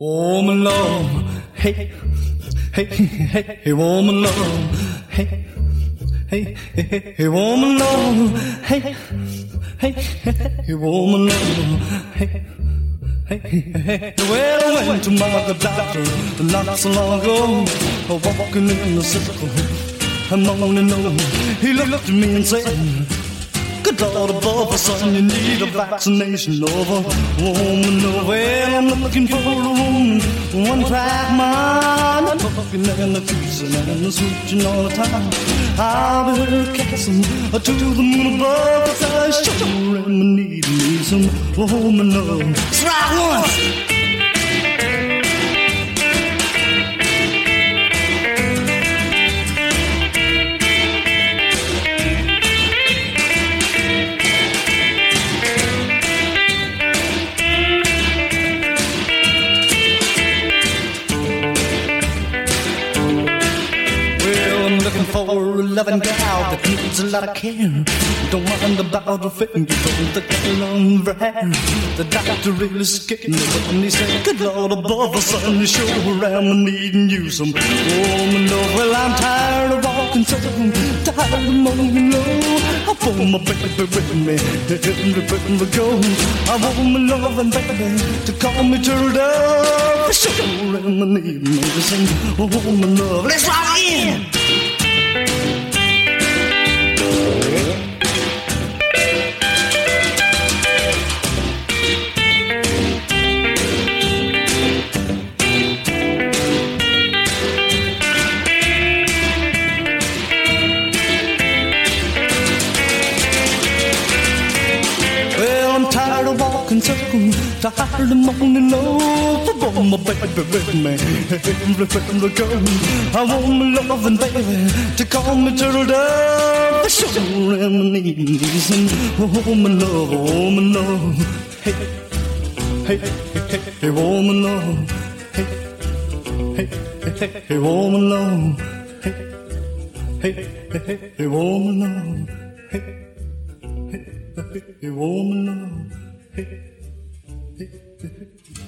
Woman love, hey, hey, hey, hey, woman love, hey, hey, hey, hey, woman love, hey, hey, hey, woman love, hey, hey, hey. Well, I went to my doctor not so long ago, walking in the circle, I'm only know. He looked at me and said, good Lord above, son, you need a vaccination over. Woman, oh, well, I'm looking for a woman, one track mind, I'm looking and the teasing and the switching all the time. I'll be her casting to the moon above, 'cause I sure am needing me some woman love. That's right once. For a loving gal that needs a lot of care. Don't mind about her finger, the girl on her hair. The doctor really scared me when he said, good Lord above, son, you sure am needing you some woman love. Well, I'm tired of walking so, tired of moaning low. I want my baby with me, everywhere I go. I want my loving baby to call me turtle dove. Sure am needing me some woman love. Let's rock in! Tired of moaning low, I want my baby with me, everywhere I go. I want my loving baby to call me turtle dove. I sure am needing some woman love, woman love. Hey, hey, hey, hey, woman love. Hey, hey, hey, hey, woman love. Hey, hey, hey, hey, woman love. Hey, hey, hey, woman love. Hey.